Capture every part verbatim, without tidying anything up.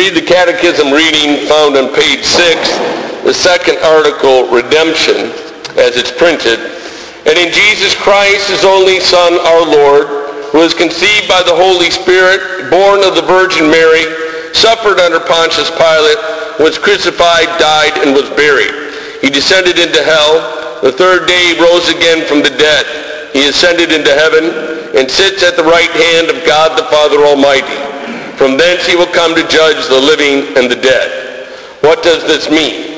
read the catechism reading found on page six, the second article, redemption, as it's printed. And in Jesus Christ, his only Son, our Lord, who was conceived by the Holy Spirit, born of the Virgin Mary, suffered under Pontius Pilate, was crucified, died, and was buried. He descended into hell. The third day he rose again from the dead. He ascended into heaven and sits at the right hand of God the Father Almighty. From thence he will come to judge the living and the dead. What does this mean?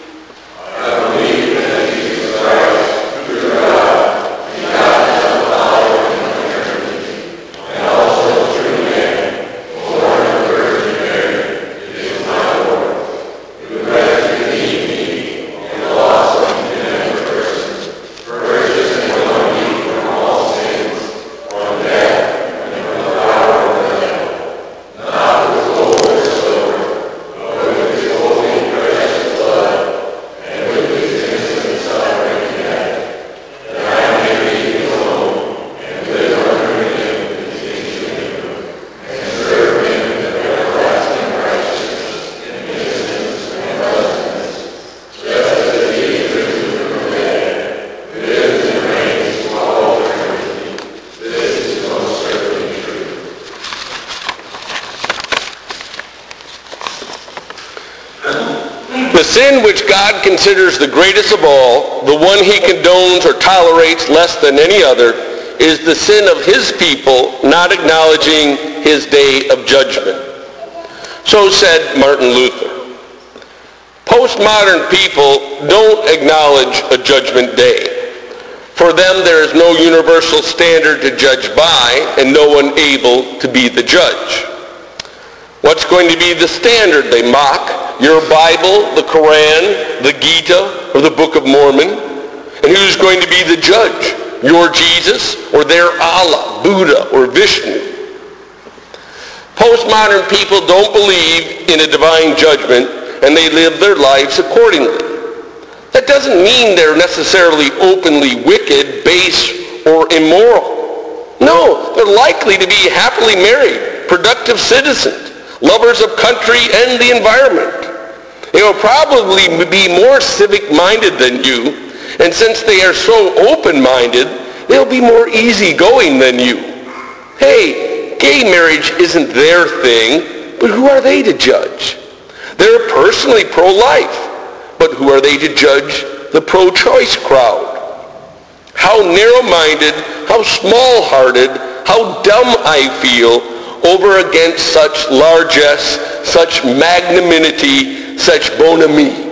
The sin which God considers the greatest of all, the one he condones or tolerates less than any other, is the sin of his people not acknowledging his day of judgment. So said Martin Luther. Postmodern people don't acknowledge a judgment day. For them there is no universal standard to judge by and no one able to be the judge. What's going to be the standard, they mock? Your Bible, the Quran, the Gita, or the Book of Mormon? And who's going to be the judge? Your Jesus or their Allah, Buddha, or Vishnu? Postmodern people don't believe in a divine judgment and they live their lives accordingly. That doesn't mean they're necessarily openly wicked, base, or immoral. No, they're likely to be happily married, productive citizens, lovers of country and the environment. They will probably be more civic-minded than you, and since they are so open-minded, they'll be more easygoing than you. Hey, gay marriage isn't their thing, but who are they to judge? They're personally pro-life, but who are they to judge the pro-choice crowd? How narrow-minded, how small-hearted, how dumb I feel over against such largesse, such magnanimity, such bonhomie.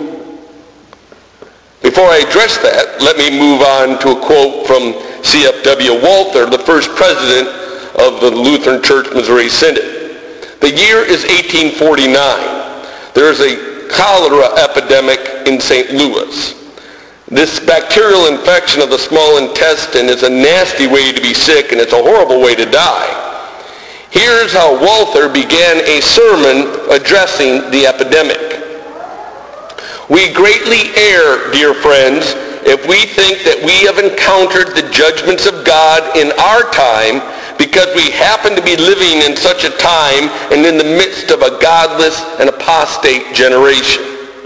Before I address that, let me move on to a quote from C F W Walther, the first president of the Lutheran Church Missouri Synod. The year is eighteen forty-nine. There is a cholera epidemic in Saint Louis. This bacterial infection of the small intestine is a nasty way to be sick, and it's a horrible way to die. Here's how Walther began a sermon addressing the epidemic. We greatly err, dear friends, if we think that we have encountered the judgments of God in our time because we happen to be living in such a time and in the midst of a godless and apostate generation.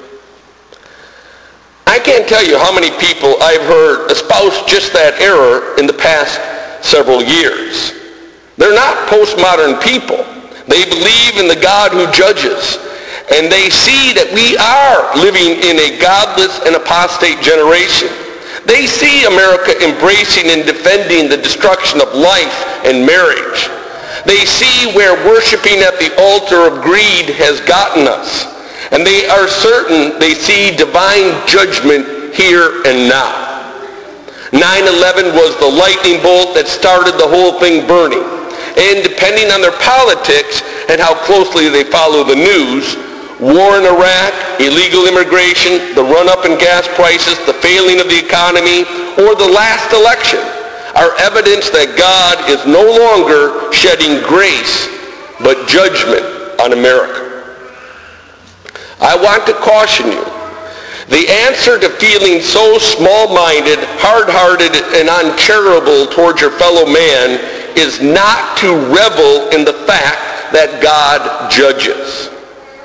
I can't tell you how many people I've heard espouse just that error in the past several years. They're not postmodern people. They believe in the God who judges. And they see that we are living in a godless and apostate generation. They see America embracing and defending the destruction of life and marriage. They see where worshiping at the altar of greed has gotten us. And they are certain they see divine judgment here and now. nine eleven was the lightning bolt that started the whole thing burning. And depending on their politics and how closely they follow the news, war in Iraq, illegal immigration, the run-up in gas prices, the failing of the economy, or the last election are evidence that God is no longer shedding grace, but judgment on America. I want to caution you. The answer to feeling so small-minded, hard-hearted, and uncharitable towards your fellow man is not to revel in the fact that God judges.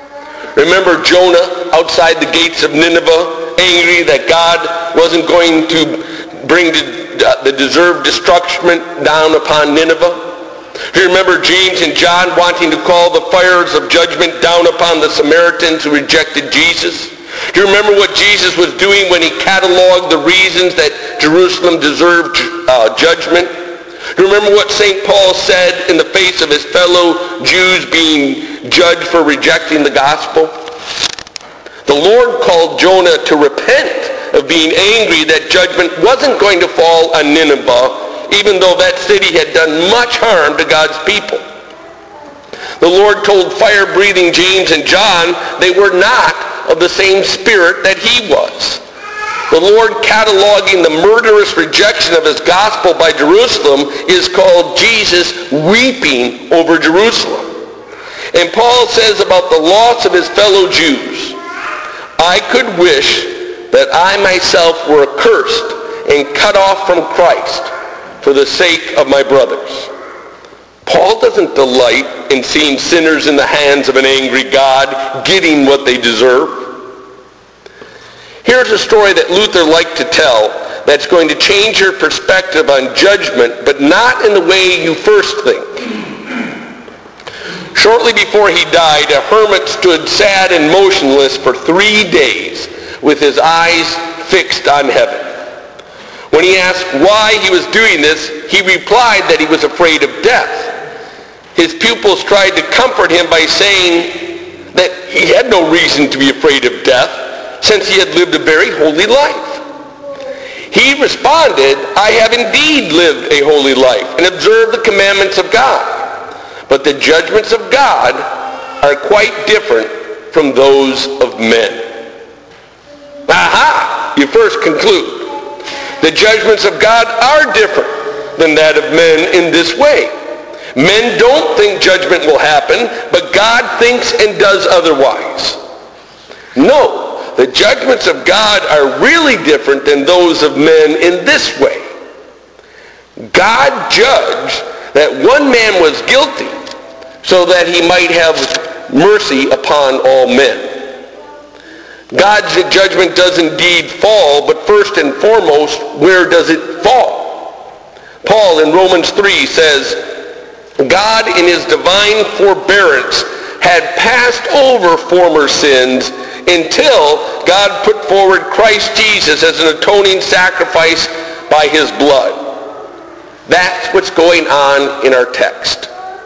Remember Jonah outside the gates of Nineveh, angry that God wasn't going to bring the, the deserved destruction down upon Nineveh? Do you remember James and John wanting to call the fires of judgment down upon the Samaritans who rejected Jesus? Do you remember what Jesus was doing when he cataloged the reasons that Jerusalem deserved uh, judgment? Do you remember what Saint Paul said in the face of his fellow Jews being judged for rejecting the gospel? The Lord called Jonah to repent of being angry that judgment wasn't going to fall on Nineveh, even though that city had done much harm to God's people. The Lord told fire-breathing James and John they were not of the same spirit that he was. The Lord cataloging the murderous rejection of his gospel by Jerusalem is called Jesus weeping over Jerusalem. And Paul says about the loss of his fellow Jews, I could wish that I myself were accursed and cut off from Christ for the sake of my brothers. Paul doesn't delight in seeing sinners in the hands of an angry God getting what they deserve. Here's a story that Luther liked to tell that's going to change your perspective on judgment, but not in the way you first think. Shortly before he died, a hermit stood sad and motionless for three days with his eyes fixed on heaven. When he asked why he was doing this, he replied that he was afraid of death. His pupils tried to comfort him by saying that he had no reason to be afraid of death, since he had lived a very holy life. He responded, I have indeed lived a holy life and observed the commandments of God. But the judgments of God are quite different from those of men. Aha! You first conclude. The judgments of God are different than that of men in this way. Men don't think judgment will happen, but God thinks and does otherwise. No, the judgments of God are really different than those of men in this way. God judged that one man was guilty so that he might have mercy upon all men. God's judgment does indeed fall, but first and foremost, where does it fall? Paul in Romans three says, God in his divine forbearance had passed over former sins until God put forward Christ Jesus as an atoning sacrifice by his blood. That's what's going on in our text.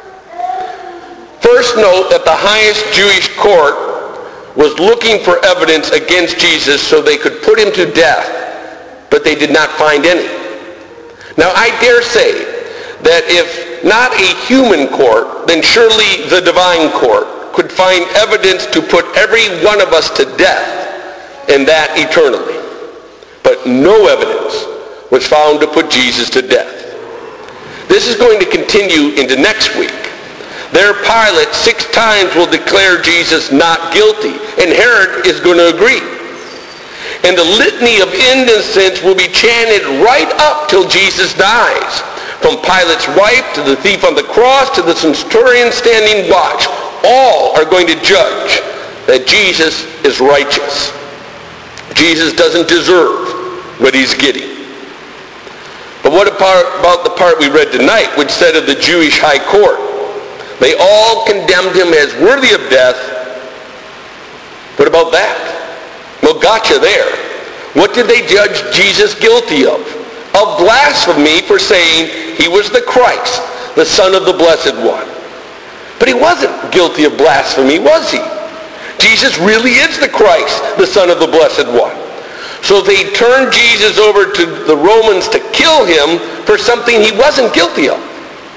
First note that the highest Jewish court was looking for evidence against Jesus so they could put him to death, but they did not find any. Now I dare say that if not a human court, then surely the divine court could find evidence to put every one of us to death, and that eternally. But no evidence was found to put Jesus to death. This is going to continue into next week. There Pilate six times will declare Jesus not guilty, and Herod is going to agree. And the litany of innocence will be chanted right up till Jesus dies. From Pilate's wife to the thief on the cross to the centurion standing watch, all are going to judge that Jesus is righteous. Jesus doesn't deserve what he's getting. But what about the part we read tonight, which said of the Jewish high court? They all condemned him as worthy of death. What about that? Well, gotcha there. What did they judge Jesus guilty of? Of blasphemy for saying he was the Christ, the Son of the Blessed One. But he wasn't guilty of blasphemy, was he? Jesus really is the Christ, the Son of the Blessed One. So they turned Jesus over to the Romans to kill him for something he wasn't guilty of.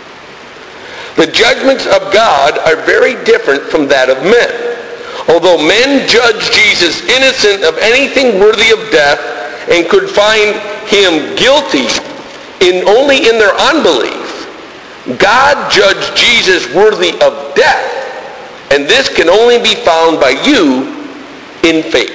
The judgments of God are very different from that of men. Although men judged Jesus innocent of anything worthy of death and could find him guilty in only in their unbelief, God judged Jesus worthy of death, and this can only be found by you in faith.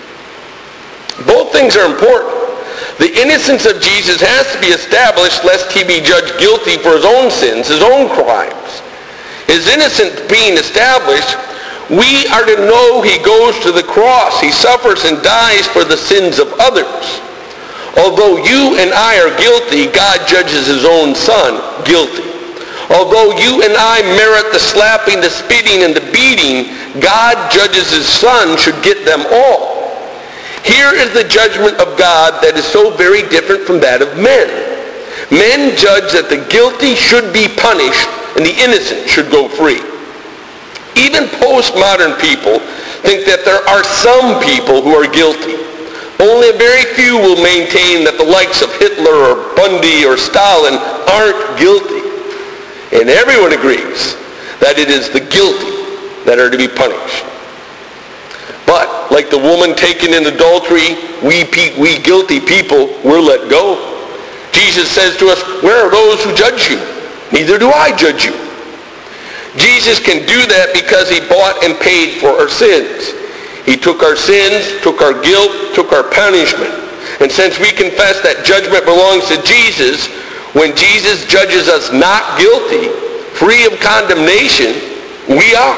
Both things are important. The innocence of Jesus has to be established lest he be judged guilty for his own sins, his own crimes. His innocence being established, We are to know he goes to the cross. He suffers and dies for the sins of others. Although you and I are guilty, God judges his own son guilty. Although you and I merit the slapping, the spitting, and the beating, God judges his son should get them all. Here is the judgment of God that is so very different from that of men. Men judge that the guilty should be punished and the innocent should go free. Even postmodern people think that there are some people who are guilty. Only a very few will maintain that the likes of Hitler or Bundy or Stalin aren't guilty. And everyone agrees that it is the guilty that are to be punished. But, like the woman taken in adultery, we, pe- we guilty people, we're let go. Jesus says to us, where are those who judge you? Neither do I judge you. Jesus can do that because he bought and paid for our sins. He took our sins, took our guilt, took our punishment. And since we confess that judgment belongs to Jesus, when Jesus judges us not guilty, free of condemnation, we are.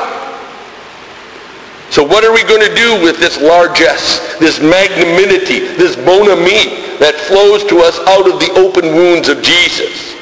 So what are we going to do with this largesse, this magnanimity, this bon ami that flows to us out of the open wounds of Jesus?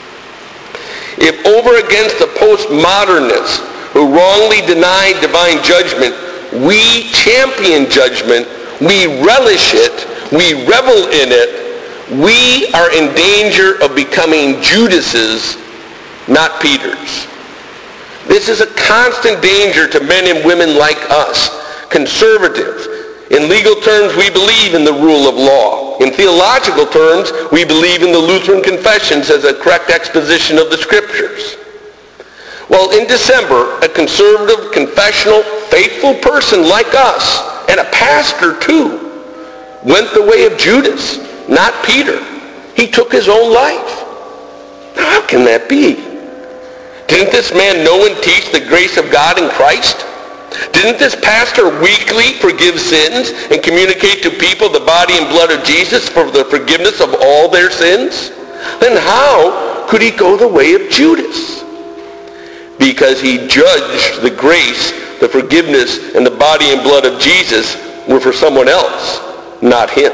If over against the postmodernists who wrongly deny divine judgment, we champion judgment, we relish it, we revel in it, we are in danger of becoming Judases, not Peters. This is a constant danger to men and women like us, conservative. In legal terms, we believe in the rule of law. In theological terms, we believe in the Lutheran Confessions as a correct exposition of the Scriptures. Well, in December, a conservative, confessional, faithful person like us, and a pastor too, went the way of Judas, not Peter. He took his own life. Now, how can that be? Didn't this man know and teach the grace of God in Christ? Didn't this pastor weekly forgive sins and communicate to people the body and blood of Jesus for the forgiveness of all their sins? Then how could he go the way of Judas? Because he judged the grace, the forgiveness, and the body and blood of Jesus were for someone else, not him.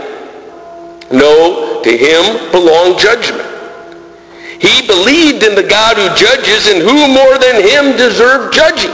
No, to him belonged judgment. He believed in the God who judges, and who more than him deserved judging.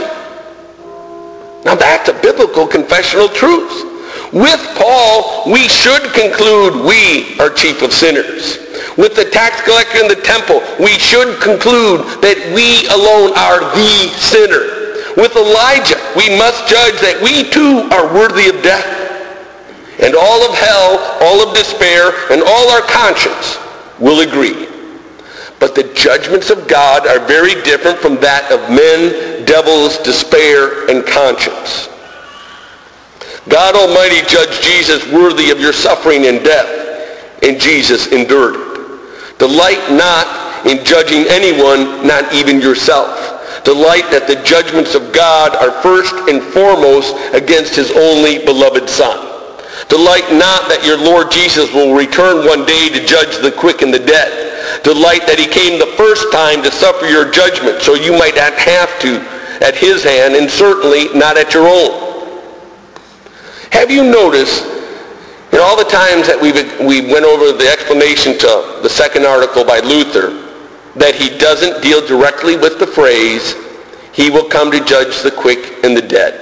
Now that's a biblical confessional truth. With Paul, we should conclude we are chief of sinners. With the tax collector in the temple, we should conclude that we alone are the sinner. With Elijah, we must judge that we too are worthy of death. And all of hell, all of despair, and all our conscience will agree. But the judgments of God are very different from that of men, devils, despair, and conscience. God Almighty judged Jesus worthy of your suffering and death, and Jesus endured it. Delight not in judging anyone, not even yourself. Delight that the judgments of God are first and foremost against his only beloved Son. Delight not that your Lord Jesus will return one day to judge the quick and the dead. Delight that he came the first time to suffer your judgment, so you might not have to at his hand, and certainly not at your own. Have you noticed, in all the times that we've, we went over the explanation to the second article by Luther, that he doesn't deal directly with the phrase, he will come to judge the quick and the dead.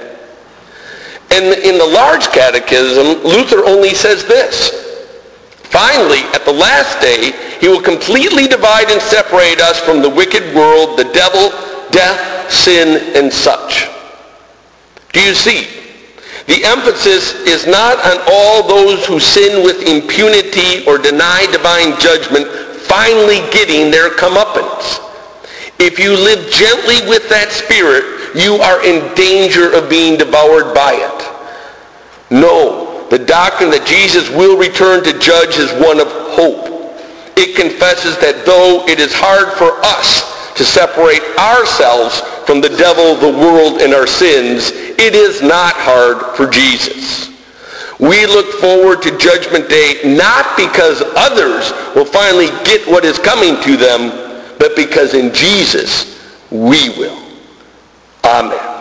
And in the large catechism, Luther only says this: finally, at the last day, he will completely divide and separate us from the wicked world, the devil, death, sin, and such. Do you see? The emphasis is not on all those who sin with impunity or deny divine judgment finally getting their comeuppance. If you live gently with that spirit, you are in danger of being devoured by it. No, the doctrine that Jesus will return to judge is one of hope. It confesses that though it is hard for us to separate ourselves from the devil, the world, and our sins, it is not hard for Jesus. We look forward to Judgment Day not because others will finally get what is coming to them, but because in Jesus we will. Amen.